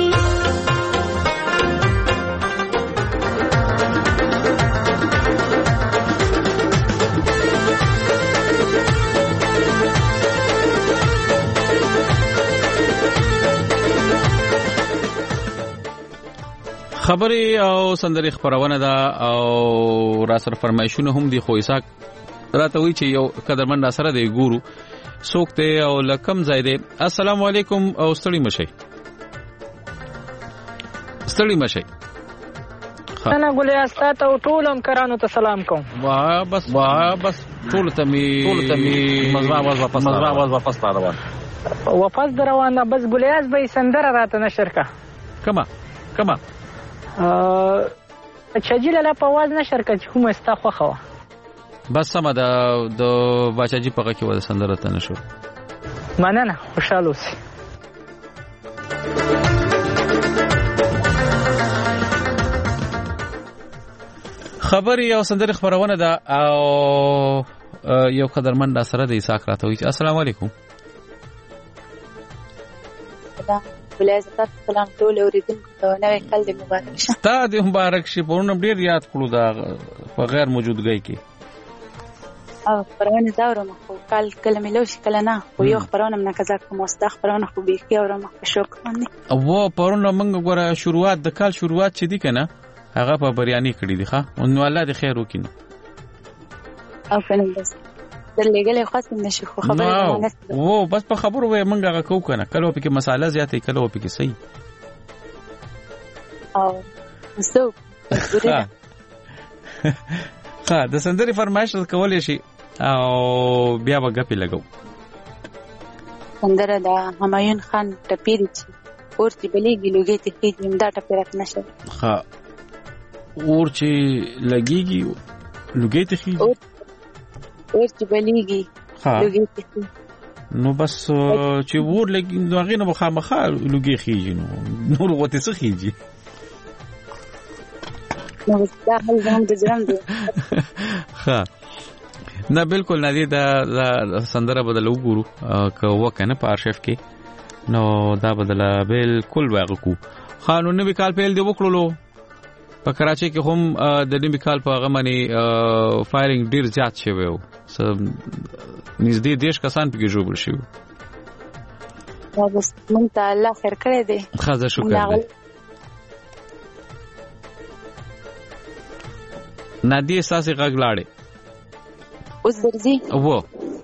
خبرې او سندرې خبرونه ده او را سره فرمایشونه هم دي خو ایساک راته وی چې یو قدرمن را سره دی ګورو سوکته او لکم زیاده السلام علیکم او ستړي مشي انا ګولې استاته او ټولم کرانو ته سلام کوم واه بس ټول ته می مزوا واپس روان واپس روانه بس ګولې به سندره راته نشر کا کما چاجی لاله په आवाज نشر کا چې کومه استا خوخه بس سم ده د باچاجي پغه کې ول سندره ته نشو مننه خوشاله اوسئ خبري او سندري خبرونه ده او یو قدرمن دا سره د اساک راته وي السلام علیکم ولایت سلام ټول اوریدونکو ته نوې کال دې مبارک شه تا دې مبارک شي پرونه ډیر یاد کړو دا په غیر موجودګۍ کې او پرونه دا ورما خو کال کله ملو شي کله نه خو یو خبرونه من کزا کوم واستخ پرونه خو به کې اورم په شوق باندې او پرونه موږ غره شروعات د کال شروعات چې دي کنه هغه په بریاني کړی دی ښا او نو الله دې خیر وکړي او کنه بس درلګلې خاص نشي خو خبره نه وو بس په خبرو وې منګه هغه کو کنه کله په کې مساله زیاتې کله په کې صحیح او زه د سندري فرمایش کولې شي او بیا به غپې لګو سندره دا همایون خان ټپیری چې ورته بلیږي لوګي ته کې دا ټپیرات نشه ها ورته لګيږي لوګي ته کې ورته بلیږي لوګي ته نو بس چې ور لګي نو هغه نه مخامخه لوګي خيږي نو ورته څه خيږي نو دا حل زموږ د ځان دی ها نه بالکل ندی دا سندره بدل وګورو که وکنه په ارشیف کې نو دا بدل بالکل واغکو قانون نوی کال پیل دی وکړلو په کراچي کې هم د نوی کال په غمنی فایرینګ ډیر زیات شوی و نږدې 10 کسان پکې جوړ شو دا بس مونږ ته الله خیر کړی دی خزه شکر دی نادي اساسي غږ لاړې اوس درځي وو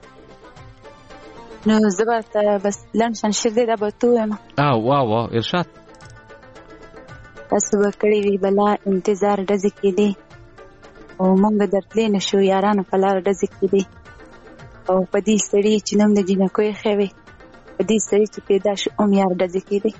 نو زبرت بس لنشن شردي دا بتو ما واو ارشاد تاسو وکړی وی بلا انتظار دځ کې دي او مونږ درتلې نشو یارانو په لار دځ کې دي او په دې سړي چې نوم د جنکوې خوي په دې سړي چې پیدا شو ام یار دځ کې دي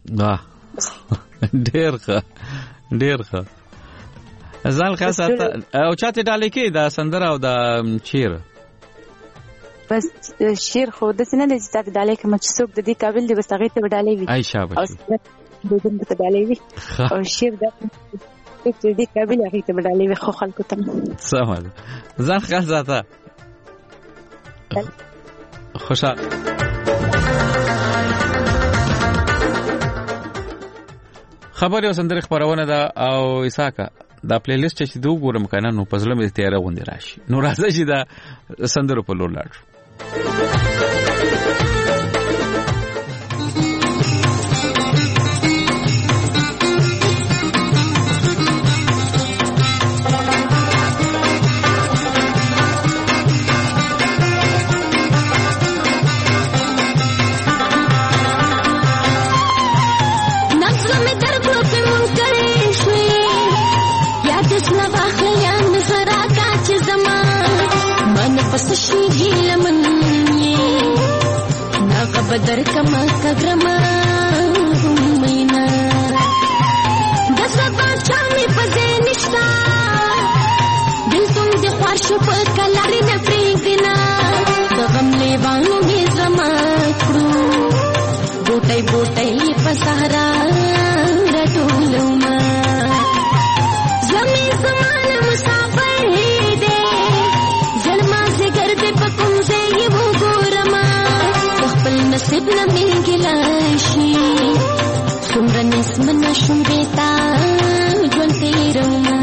ډېر ښه ځان خاصه او چاته ډالې کې دا سندره او دا شعر بس شعر خو د څنګه د چاته ډالې کې مڅوک د دې قابل دی بس هغه ته ډالې وي عائشہ او د دې ته ډالې وي او شعر د دې قابل هغه ته ډالې وي خو خلکو ته سمه ځان خاصه تا خوشا خبر یو سندره خبرونه ده او اساکا دا پلی لیست چې دوه ګورم کنه نو پزله مې تیاره غونډه راشي نو راځي چې دا سندره په لور لاړ بس شي لمن بدر کما کګرما مینا د سبا چامي پځې نشتا دل څنګه د خوښ په کلاري نه پریږدنا د غم لیوانو می زما کړو بوټي بوټي په صحرا رټولما زمي زمانه مسافر دې زلما زګر دې په کوم ځای وو ګورما خپل نصیب نه میګلاشي څومره نسمنه شوم بیتا ژوند تیروما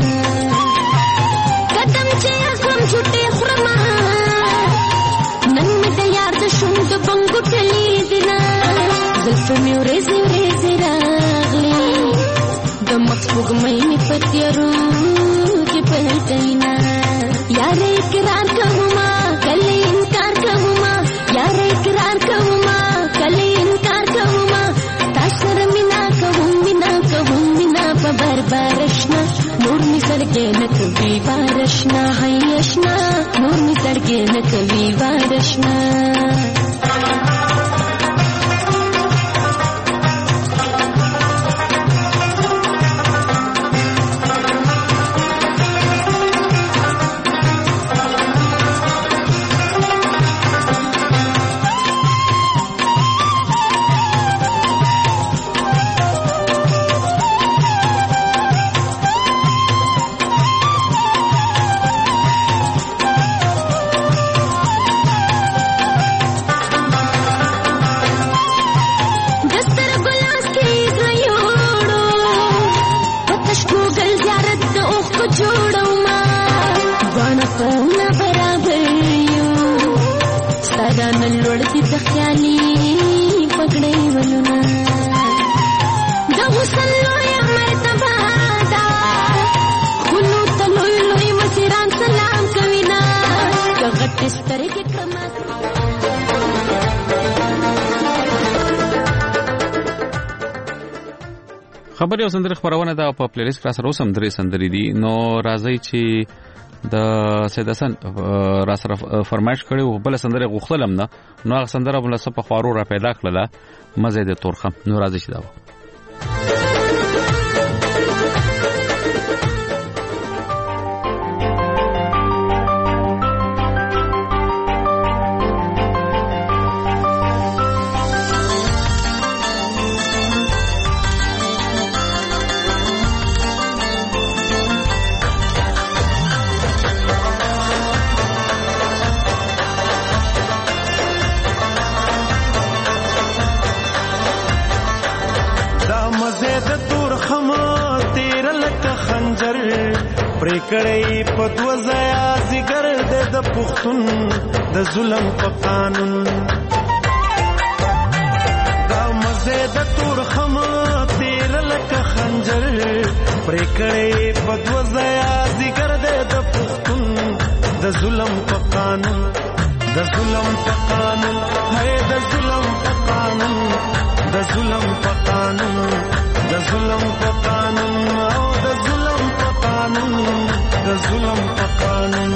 قدم چې اخلم چټه خرما نن مې د یار د شوم د بنګو ټلې دینا زلفې مې ورېزې ورېزې راغلې د مخسوګ مې پتیرو کې پټینا یار اقرار کوما کله انکار کوما یار اقرار کوما کله انکار کوما تاسو رمینا کوم په بربرشنا نور می سړګې نه کوي بارشنا هيشنا نور می سړګې نه کوي بارشنا خبري او سندري خبرونه دا په پلیلیست کې سره اوسم درې سندري دي نو راځي چې د سید حسن را سره فرمایش کړي او بل سندري غوښتلم نه نو هغه سندره بل څه په خوارو را پیدا کړله مزه د تورخم نو راځي چې دا پریکړې په دوزایا زیګر د پښتون د ظلم په قانون دا مزه د تور خما تیر لکه خنجر پریکړې په دوزایا زیګر د پښتون د ظلم په قانون د ظلم په قانون هي د ظلم په قانون د ظلم په قانون د ظلم په قانون او د ظلم په قانون د ظلم په قانون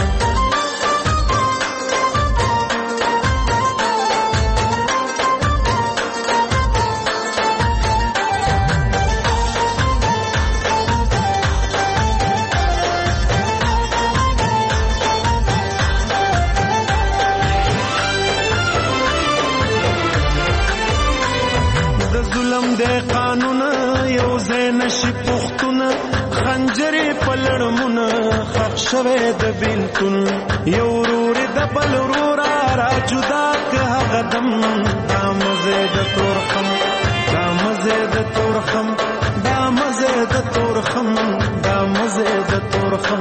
د قانون یو زین شي پختونه خنجرې پلړمونه خښ شوه د بیلتون یو ورور د بل ورور را جدا که هغه دم دا مزه د تورخم دا مزه د تورخم دا مزه د تورخم دا مزه د تورخم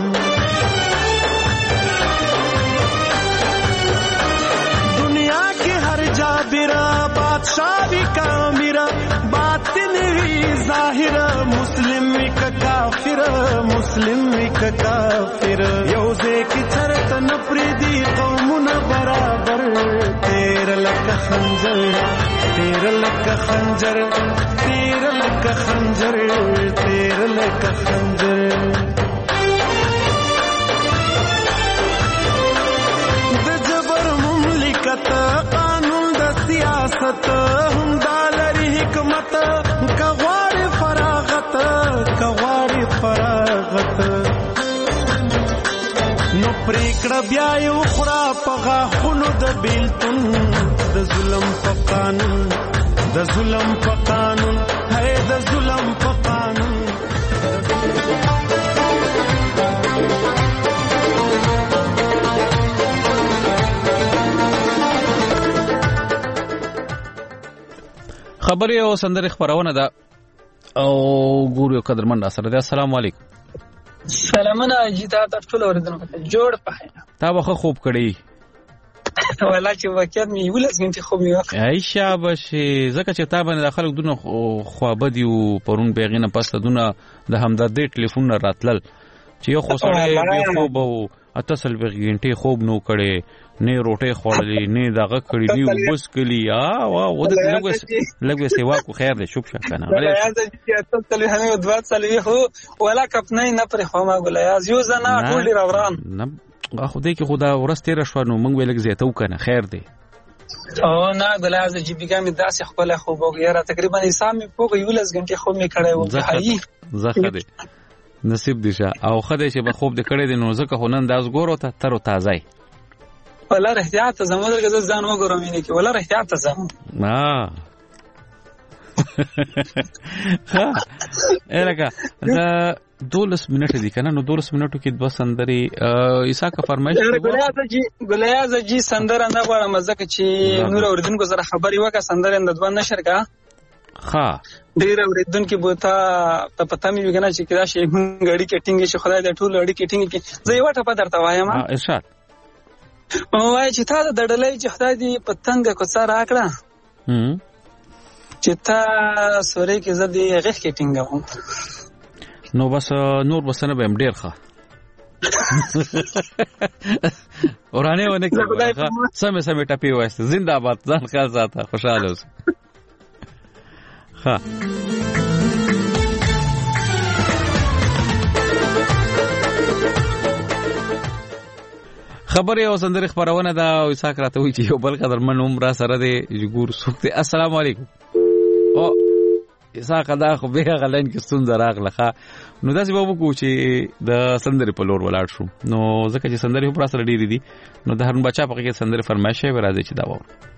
دنیا کې هر جابرا بادشاہ بھی کامیرا باطن وی ظاهر مسلم وی کافر مسلم وی کافر یو ځکه چرته نپریدي قومونه برابر تیر لکه خنجر تیر لکه خنجر تیر لکه خنجر تیر لکه خنجر د جبر مملکت قانون د سیاست صداقت هم دالري حکمت کغوار فراغت نو پریکړه بیا یو خورا پغا خونو د بیلتون د ظلم په قانون هي د ظلم په قانون خبري او سندري خبرونه ده او ګورو قدرمن سره ده. السلام علیکم. سلامونه جیتا ټول اوریدونکو ته جوړ پخینه تا به خوب کړی ولا چې وکړ می ولس غنټه خوب می وکړ عائشہ بشي زکه چې تا باندې خلک دونه خوابدي او پرون بیغینه پس دونه د همدردی ټلیفون راتلل چې یو خو سره به خوب او اتصل به غنټه خوب نو کړي نه روټه خوړلې نه دغه کړي نه وبس کلی او د لګوي سیوا کو خیر دې شوب شکنه ولا یاد چې اتصل هنه دوه سلوي هو ولا کپنې نه پر خو ما ګل یا یو زنا ټول روان نه خو دې کې خدا ورسته راشو نو موږ ویلګ زیاتو کنه خیر دې او نه ګل از چې بیګامي داسې خپل خو وګیره تقریبا سامي پوګ یو لس غنټه خو می کړای و هي زخه دې نصیب دي شه او خدای چې به خوب دې کړې دي نو زکه هنن داس ګورو ته تر تازه ولا احتیاط زموږ دغه ځان وګورم نه کې ولا احتیاط زم ها الګه دا 12 منټه دي کنه نو 12 منټو کې دوه سندري عیسی کا فرمایش ګلیاز جی سندره نه غواړم ځکه چې نور اوریدونکو سره خبري وکړه سندره د دوه نشر کا ها ډیر اوریدونکو بوته ته پته مې وګڼه چې کدا شي غړي کټینګ شي خدای دې ټول غړي کټینګ کې زه یو ټپه درته وایم ارشاد وای چې تا د ډډلې چې خدای دې پتنګ کو سره راکړه چې تا سورې کې زدي غخ کټینګ نو بس نور بسنه به ډیر ښه اورانه ونه کې سمې ټپی وایست زنده باد ځان خاص ساته خوشاله اوسه ها خبره او سندري خبرونه دا او اساک راته وی چې یو بل قدرمن عمر سره دی جګور سوکته. السلام علیکم. او اساک دا خو به غلین کې ستون دراغله نو داسې به وکړو چې د سندري په لور ولاړ شو نو ځکه چې سندري په سره ډېری دي نو د هرن بچا په کې سندري فرمایش یې راځي چې دا و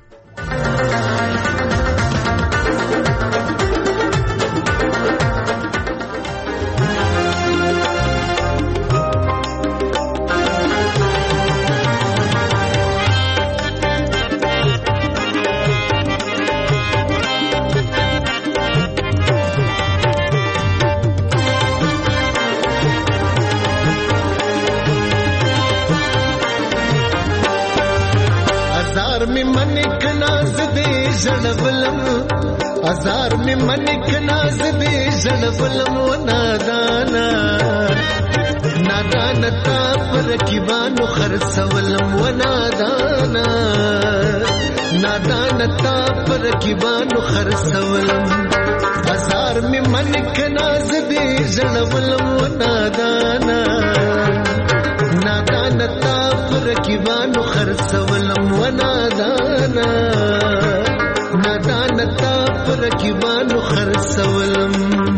ازار می منک ناز دې زړولم و نادانا نادانا تا پر کیبانو خرڅولم و نادانا نادانا تا پر کیبانو خرڅولم ازار می منک ناز دې زړولم و نادانا نادانا تا پر کیبانو خرڅولم و نادانا نادانتا پر کیبانو خرڅولم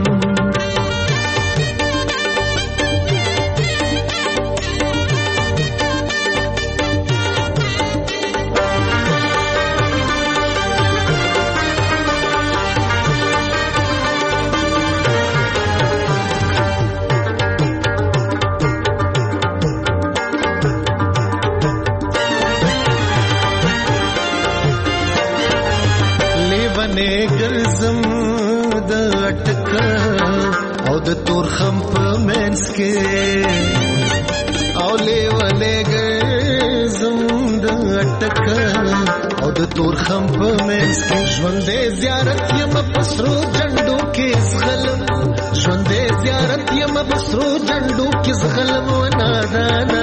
ګرځم د اٹک او د تور خم په منځ کې او لیوانه ګرځم د اٹک او د تور خم په منځ کې ژوندې زیارت یم پسرو جندو کې زغلم ژوندې زیارت یم پسرو جندو کې زغلم و نادانا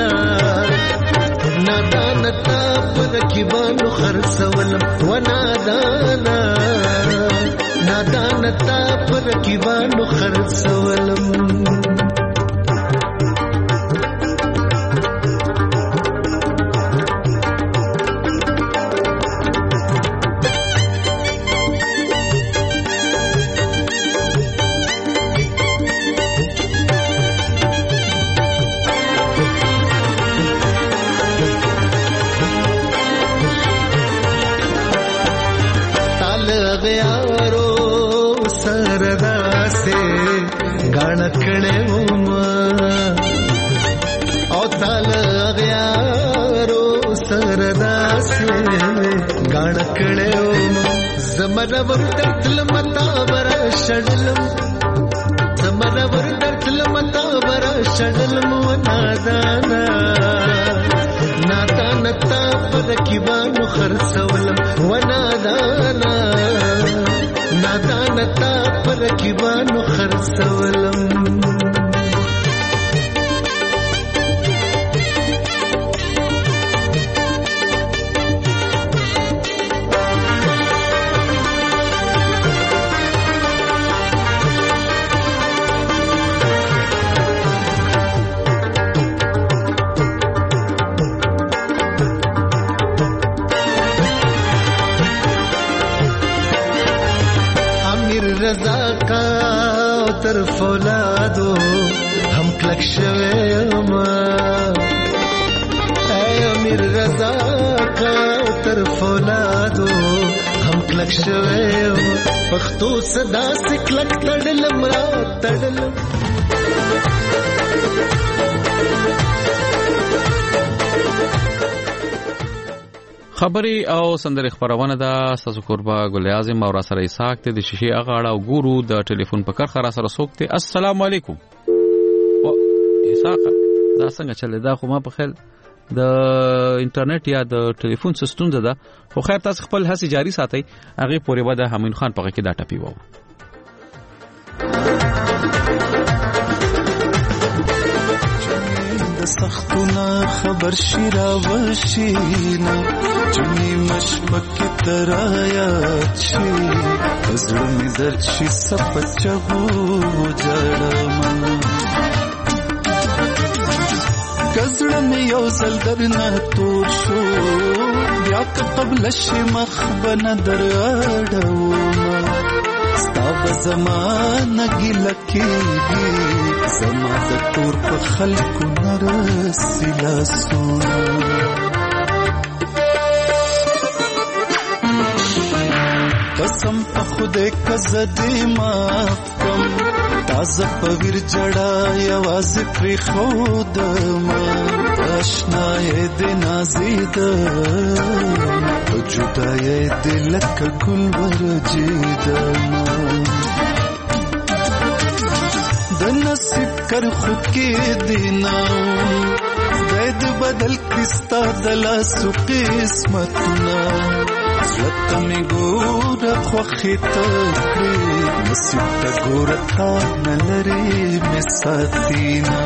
نادانا تا پر کیبانو خرڅولم و نادانا نادانا تا پر کیبانو خرڅولم غیارو سردا سے غړکړې وما او تل غیارو سردا سے غړکړې وما زمره ورتل متا بر شډلم زمره ورتل متا بر شډلم نادانا نتا پر کیبانو خرڅولم ونادانا نتا پر کیبانو خرڅولم رضا کا تر فولادو هم کلک شویم اے امیر رضا کا تر فولادو هم کلک شویم پختو صدا سکلک تړلم را تړلم خبري او سندري خبرونه ده ساسو قربا ګل اعظم او را سره اسحاق ته د شیشې اغاړه او ګورو د ټلیفون په کار خرا سره سوکته. السلام علیکم اسحاق، دا څنګه چلے دا خو ما په خیال د انټرنیټ یا د ټلیفون سیستم ده خو خیر تاسو خپل هڅه جاری ساتي. هغه پورې به د حمید خان په کې دا ټپی وو. سختونه خبر شیرا وشینا چنی مشبک ترایا چی زړه می زر شي سپچو جړم کزړه می یو زل درنه تور شو بیا قبل شي مخبن درړو ستاب زمانه ګلکیږي زما د تور په خلکو نرسلا سونا قسم په خوده کزدی ماف کم تازه په ویر جړا یواز پر خود ما آشنای د نازید او جدای د لک ګل ورجید ما د نصیب کر خود کې دینا زید بدل کستا دلا سو قسمتنا زلت می ګور خو خطکړي نصیب ته ګور تا نلري می ساتینا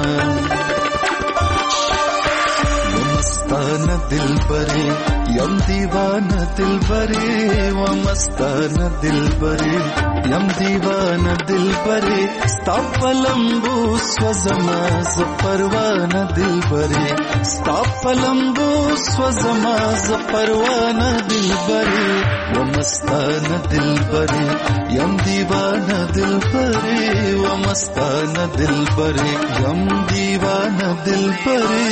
مستانه دلبري یم دیوانه دلبري و مستانه دلبري یم دیوانه دلبري ستا پلمبو سوزما ز پروانه دلبري ستا پلمبو سوزما ز پروانه دلبري و مستانه دلبري یم دیوانه دلبري و مستانه دلبري یم دیوانه دلبري.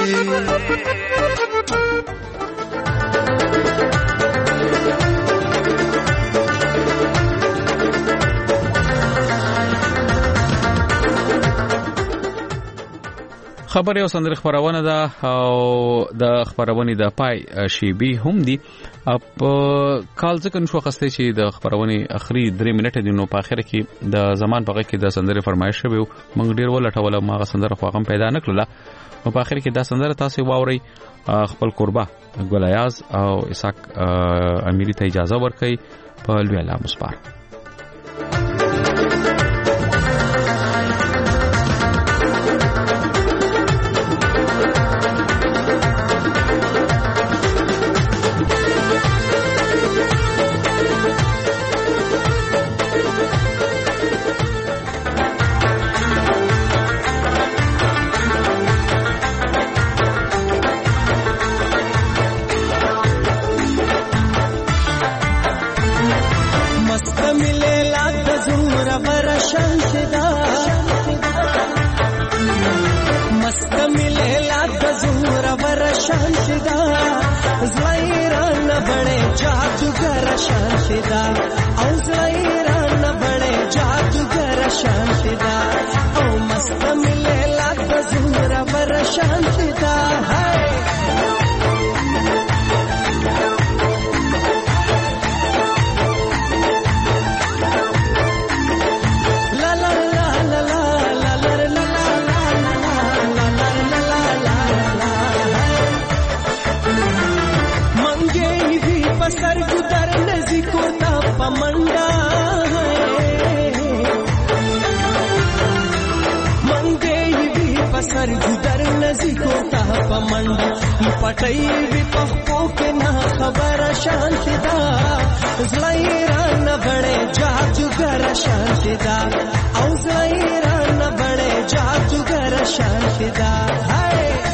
خبري او سندري خبرونه ده او د خبرونه د پای شیبي هم دي. اپ کال ځکه نشو خسته چې د خبرونه اخري 3 منټه دي نو په اخر کې د زمان په کې د سندري فرمایش شوی موږ ډیر ولټول ما سندره خو هم پیدا نکړه نو په اخر کې دا سندره تاسو واوري خپل قربا ګلایاز او اسحاق امیری ته اجازه ورکړي په لوی الله مصباح. जादू जादूगर शांतिदा او زړیران بڑے जादूगर शांतिदा او मस्त मिले लाग زورا ور शांतिदा है सर गुदर नजीको ता पमंडा मंगे भी पसर गुदर नजीको ता पमंडा पटई भी पप्पो के ना खबर शांतिदा ज़लाइरा न बड़े जादूगर शांतिदा औ ज़लाइरा न बड़े जादूगर शांतिदा है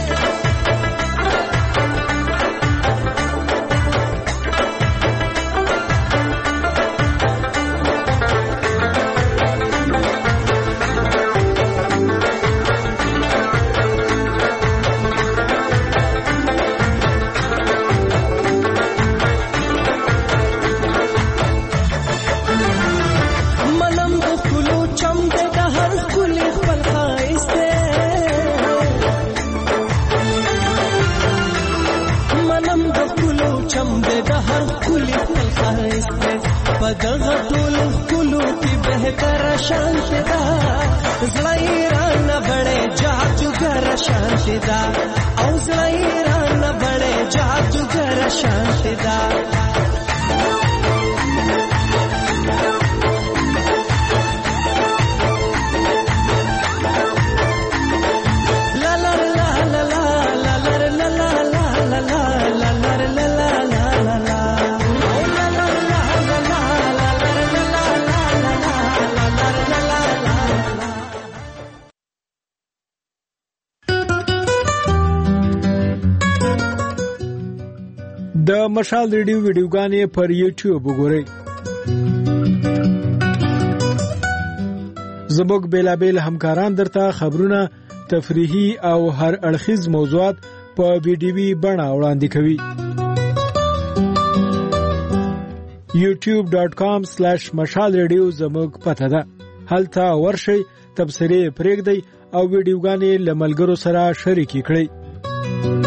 दغه ټول کلو کی بهتر شانتدا زړیرا نه بڑے जादूगर शांतिदा او زړیرا نه بڑے जादूगर शांतिदा د مشال ریډیو ویډیوګانې پر یوټیوب وګورئ. زموږ بیلابیل همکاران درته خبرونه، تفریحي او هر اړخیز موضوعات په ویډیوي بڼه وړاندې کوي. youtube.com/mashalradio زموږ پته ده. هلته ورشئ، تبصرې پرېږدئ او ویډیوګانې له ملګرو سره شریکې کړئ.